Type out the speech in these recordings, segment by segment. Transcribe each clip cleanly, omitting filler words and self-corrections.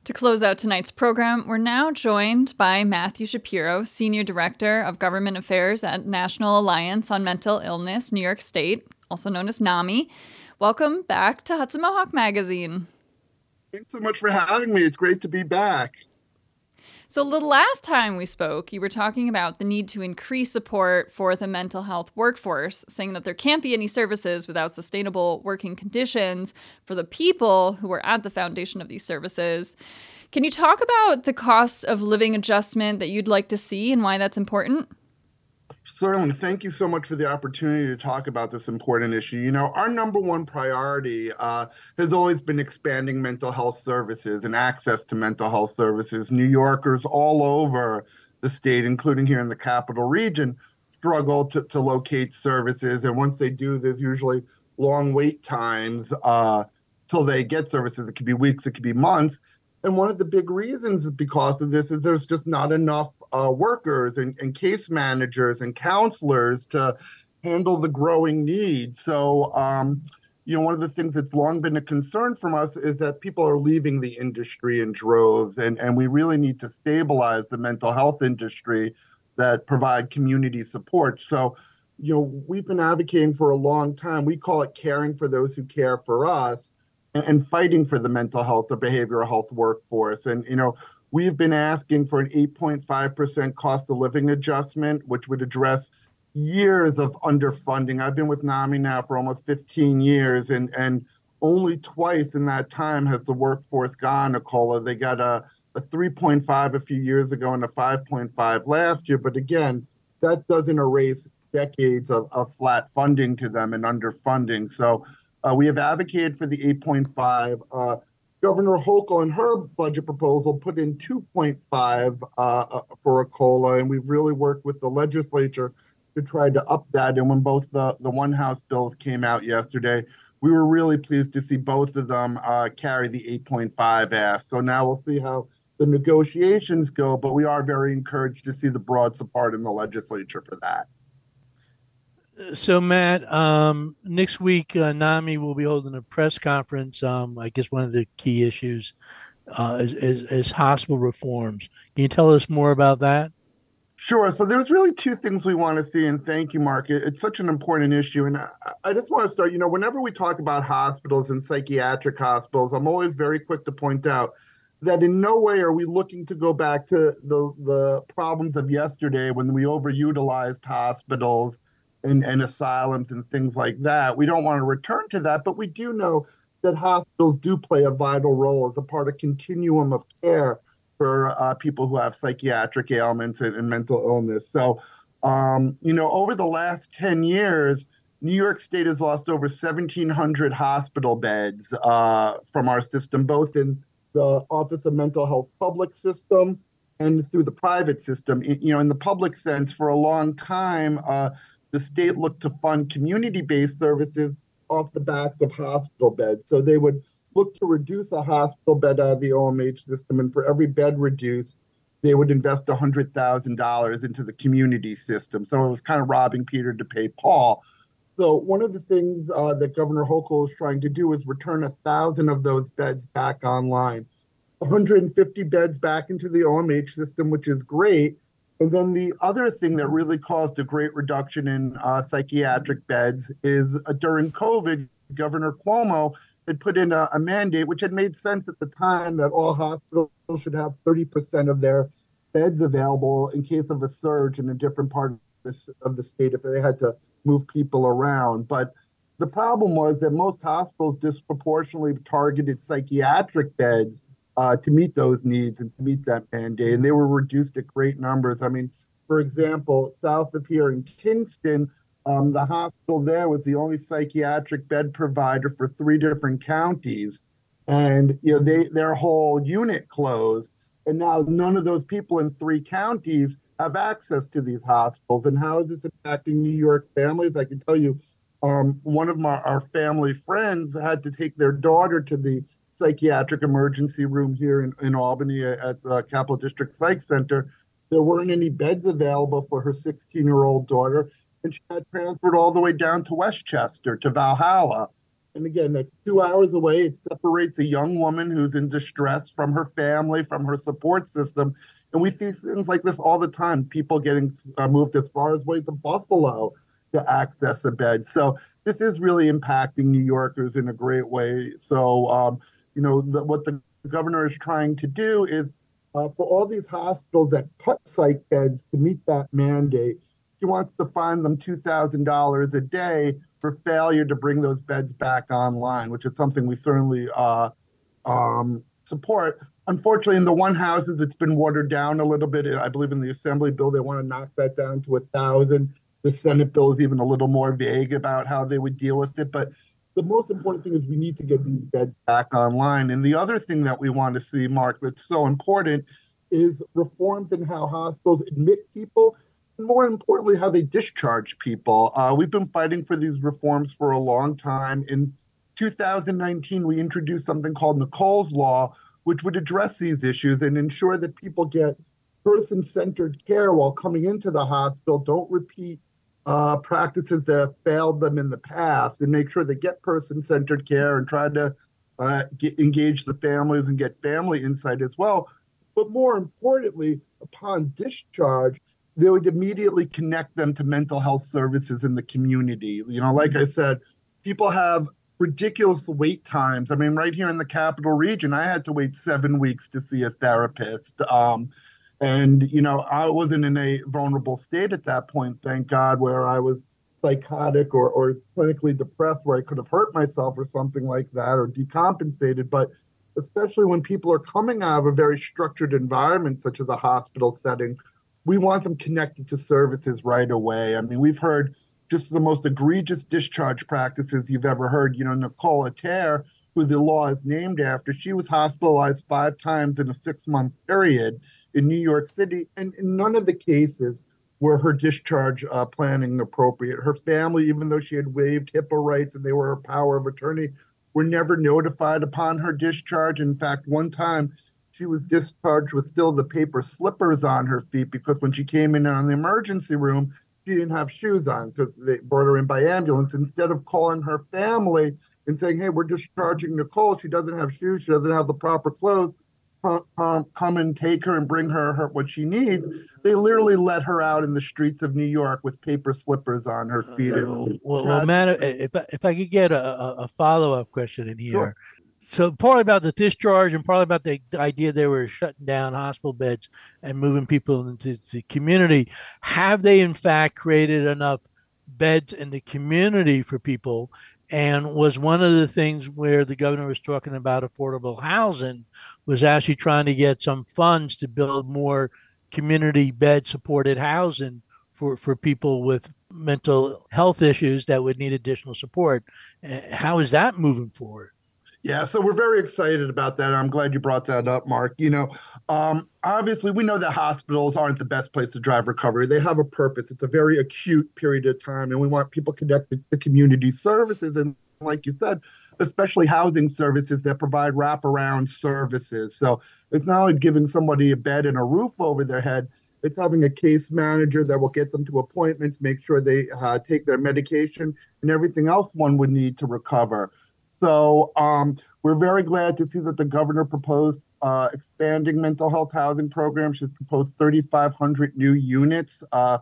To close out tonight's program, we're now joined by Matthew Shapiro, Senior Director of Government Affairs at National Alliance on Mental Illness, New York State, also known as NAMI. Welcome back to Hudson Mohawk Magazine. Thanks so much for having me. It's great to be back. So, the last time we spoke, you were talking about the need to increase support for the mental health workforce, saying that there can't be any services without sustainable working conditions for the people who are at the foundation of these services. Can you talk about the cost of living adjustment that you'd like to see and why that's important? Certainly, thank you so much for the opportunity to talk about this important issue. Our number one priority has always been expanding mental health services and access to mental health services. New Yorkers all over the state, including here in the capital region, struggle to locate services. And once they do, there's usually long wait times till they get services. It could be weeks, it could be months. And one of the big reasons because of this is there's just not enough workers and case managers and counselors to handle the growing need. So, one of the things that's long been a concern from us is that people are leaving the industry in droves, and we really need to stabilize the mental health industry that provide community support. So, we've been advocating for a long time. We call it caring for those who care for us and fighting for the mental health or behavioral health workforce. And, we've been asking for an 8.5% cost of living adjustment, which would address years of underfunding. I've been with NAMI now for almost 15 years, and only twice in that time has the workforce gone a COLA. They got a 3.5 a few years ago and a 5.5 last year. But again, that doesn't erase decades of flat funding to them and underfunding. So we have advocated for the 8.5. Governor Hochul in her budget proposal put in 2.5 for a COLA, and we've really worked with the legislature to try to up that. And when both the one House bills came out yesterday, we were really pleased to see both of them carry the 8.5 ask. So now we'll see how the negotiations go, but we are very encouraged to see the broad support in the legislature for that. So, Matt, next week, NAMI will be holding a press conference. I guess one of the key issues is hospital reforms. Can you tell us more about that? Sure. So there's really two things we want to see, and thank you, Mark. It's such an important issue. And I just want to start, whenever we talk about hospitals and psychiatric hospitals, I'm always very quick to point out that in no way are we looking to go back to the problems of yesterday when we overutilized hospitals and asylums and things like that. We don't want to return to that, but we do know that hospitals do play a vital role as a part of continuum of care for people who have psychiatric ailments and mental illness. So, over the last 10 years, New York State has lost over 1,700 hospital beds from our system, both in the Office of Mental Health public system and through the private system. In the public sense, for a long time, the state looked to fund community-based services off the backs of hospital beds. So they would look to reduce a hospital bed out of the OMH system, and for every bed reduced, they would invest $100,000 into the community system. So it was kind of robbing Peter to pay Paul. So one of the things that Governor Hochul is trying to do is return 1,000 of those beds back online, 150 beds back into the OMH system, which is great. And then the other thing that really caused a great reduction in psychiatric beds is during COVID, Governor Cuomo had put in a mandate, which had made sense at the time, that all hospitals should have 30% of their beds available in case of a surge in a different part of the state if they had to move people around. But the problem was that most hospitals disproportionately targeted psychiatric beds to meet those needs and to meet that mandate. And they were reduced at great numbers. I mean, for example, south of here in Kingston, the hospital there was the only psychiatric bed provider for 3 different counties. And their whole unit closed. And now none of those people in 3 counties have access to these hospitals. And how is this impacting New York families? I can tell you, one of our family friends had to take their daughter to the psychiatric emergency room here in Albany at the Capital District Psych Center. There weren't any beds available for her 16-year-old daughter, and she got transferred all the way down to Westchester, to Valhalla. And again, that's 2 hours away. It separates a young woman who's in distress from her family, from her support system. And we see things like this all the time, people getting moved as far as way to Buffalo to access a bed. So this is really impacting New Yorkers in a great way. So, what the governor is trying to do is for all these hospitals that cut psych beds to meet that mandate, he wants to fine them $2,000 a day for failure to bring those beds back online, which is something we certainly support. Unfortunately, in the one houses, it's been watered down a little bit. I believe in the Assembly bill, they want to knock that down to 1,000. The Senate bill is even a little more vague about how they would deal with it. But the most important thing is we need to get these beds back online. And the other thing that we want to see, Mark, that's so important is reforms in how hospitals admit people, and more importantly, how they discharge people. We've been fighting for these reforms for a long time. In 2019, we introduced something called Nicole's Law, which would address these issues and ensure that people get person-centered care while coming into the hospital, don't repeat practices that have failed them in the past, and make sure they get person-centered care and try to engage the families and get family insight as well. But more importantly, upon discharge, they would immediately connect them to mental health services in the community. Like I said, people have ridiculous wait times. I mean, right here in the capital region, I had to wait 7 weeks to see a therapist. I wasn't in a vulnerable state at that point, thank God, where I was psychotic or clinically depressed, where I could have hurt myself or something like that, or decompensated. But especially when people are coming out of a very structured environment, such as a hospital setting, we want them connected to services right away. I mean, we've heard just the most egregious discharge practices you've ever heard. Nicole Ater, who the law is named after, she was hospitalized 5 times in a 6-month period in New York City. And in none of the cases were her discharge planning appropriate. Her family, even though she had waived HIPAA rights and they were her power of attorney, were never notified upon her discharge. In fact, one time she was discharged with still the paper slippers on her feet because when she came in on the emergency room, she didn't have shoes on because they brought her in by ambulance. Instead of calling her family and saying, hey, we're discharging Nicole, she doesn't have shoes, she doesn't have the proper clothes, come and take her and bring her what she needs. They literally let her out in the streets of New York with paper slippers on her feet. Well, Matt, if I could get a follow-up question in here. Sure. So partly about the discharge and partly about the idea they were shutting down hospital beds and moving people into the community. Have they in fact created enough beds in the community for people? And was one of the things where the governor was talking about affordable housing was actually trying to get some funds to build more community bed supported housing for people with mental health issues that would need additional support. How is that moving forward? Yeah, so we're very excited about that. I'm glad you brought that up, Mark. Obviously, we know that hospitals aren't the best place to drive recovery. They have a purpose. It's a very acute period of time, and we want people connected to community services. And like you said, especially housing services that provide wraparound services. So it's not only giving somebody a bed and a roof over their head, it's having a case manager that will get them to appointments, make sure they take their medication and everything else one would need to recover. So we're very glad to see that the governor proposed expanding mental health housing programs. She's proposed 3,500 new units,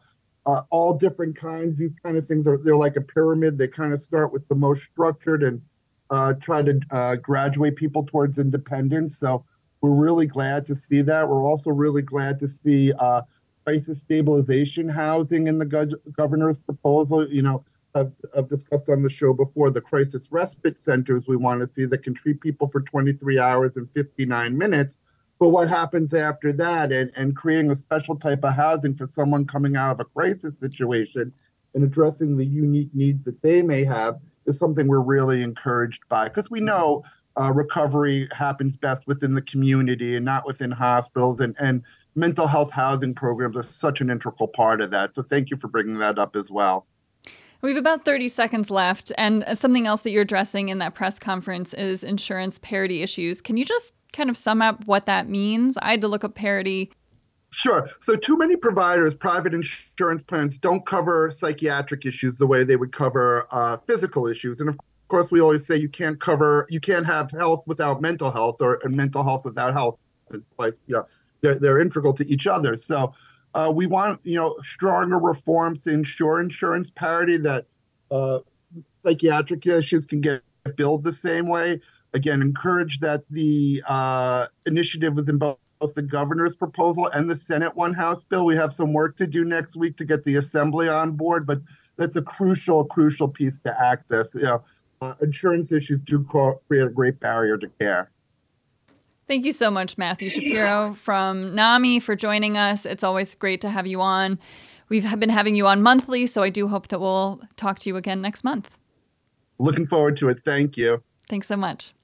all different kinds. These kind of things they're like a pyramid. They kind of start with the most structured and try to graduate people towards independence. So we're really glad to see that. We're also really glad to see crisis stabilization housing in the governor's proposal. I've discussed on the show before the crisis respite centers we want to see that can treat people for 23 hours and 59 minutes. But what happens after that and creating a special type of housing for someone coming out of a crisis situation and addressing the unique needs that they may have is something we're really encouraged by, because we know recovery happens best within the community and not within hospitals, and mental health housing programs are such an integral part of that. So thank you for bringing that up as well. We have about 30 seconds left, and something else that you're addressing in that press conference is insurance parity issues. Can you just kind of sum up what that means? I had to look up parity. Sure. So too many providers, private insurance plans, don't cover psychiatric issues the way they would cover physical issues. And of course, we always say you can't have health without mental health, and mental health without health. It's like, they're integral to each other. So we want, stronger reforms to ensure insurance parity, that psychiatric issues can get billed the same way. Again, encourage that the initiative was in both the governor's proposal and the Senate House bill. We have some work to do next week to get the Assembly on board, but that's a crucial piece to access. Insurance issues do create a great barrier to care. Thank you so much, Matthew Shapiro from NAMI, for joining us. It's always great to have you on. We've been having you on monthly, so I do hope that we'll talk to you again next month. Looking forward to it. Thank you. Thanks so much.